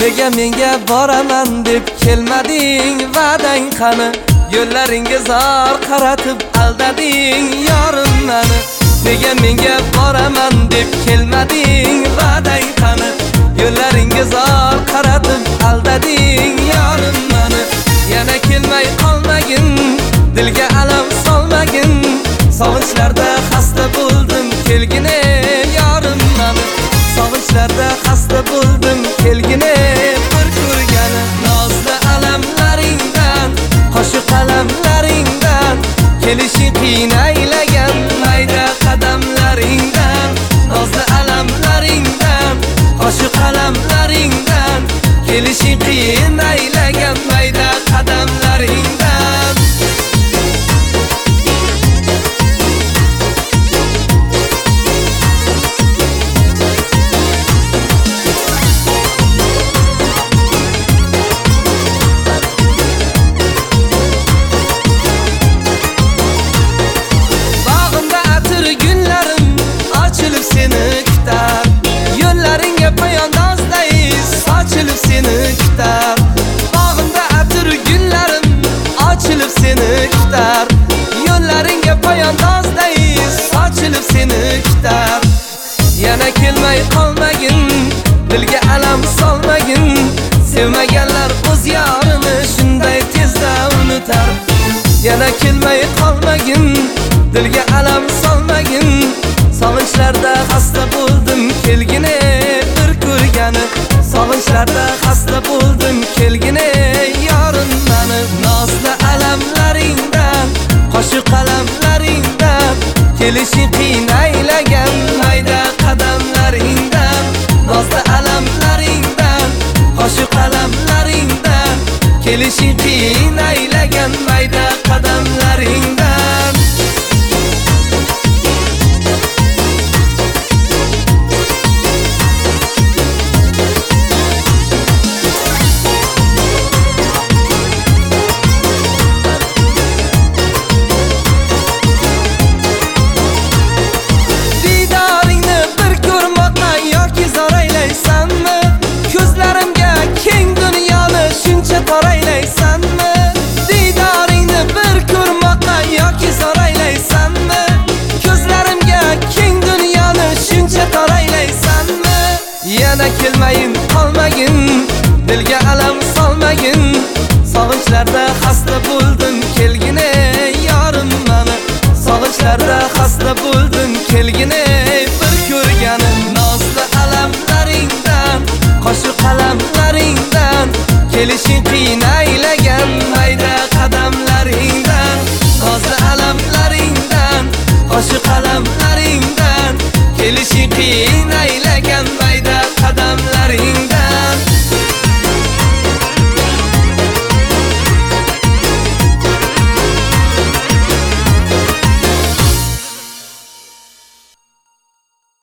Nega menga boraman deb kelmading, va'dang qani? Yo'llaringga zor qaratib aldading yorim mani. Nega menga boraman deb kelmading, va'dang qani? Yo'llaringga zor qaratib aldading yorim mani. Yana kelmay qolmagin, dilga alam solmagin. Sog'inchlarda xasta bo'ldim, kelgine yorim mani. Sog'inchlarda xasta bo'ldim, kelgine bir ko'rgani. Nozli alamlaringdan, qo'shiq qalamlaringdan, kelishing qiyin aylagan mayda qadamlaringdan. Nozli alamlaringdan, qo'shiq qalamlaringdan, kelishing qiyin aylagan mayda qadamlaringdan. Yo'llaringga poyandozday sochilib seni kutar. Yana kelmay qolmagin, dilga alam solmagin. Sevmaganlar o'z yorini shunday tezda unutar. Yana kelmay qolmagin, dilga alam solmagin. Sog'inchlarda xasta bo'ldim, kelgine bir ko'rgani. Sog'inchlarda xasta bo'ldim, kelgine yorim mani. Nozli alamlaringdan, qo'shiq qalamlaringdan, kelishing qiyin aylagan mayda qadamlaringdan. Nozli alamlaringdan, qo'shiq qalamlaringdan, kelishing qiyin aylagan mayda qadamlaringdan. Didoringni bir ko'rmoqqa yoki so'raylaysanmi? Ko'zlarimga keng dunyoni shuncha toraylaysanmi? Yana kelmayin qolmagin, dilga alam solmagin. Sog'inchlarda xasta bo'ldim, kelgine yorim mani. Sog'inchlarda xasta bo'ldim, kelgine bir ko'rgani. Nozli alamlaringdan, qo'shiq qalamlaringdan, kelishing qiyin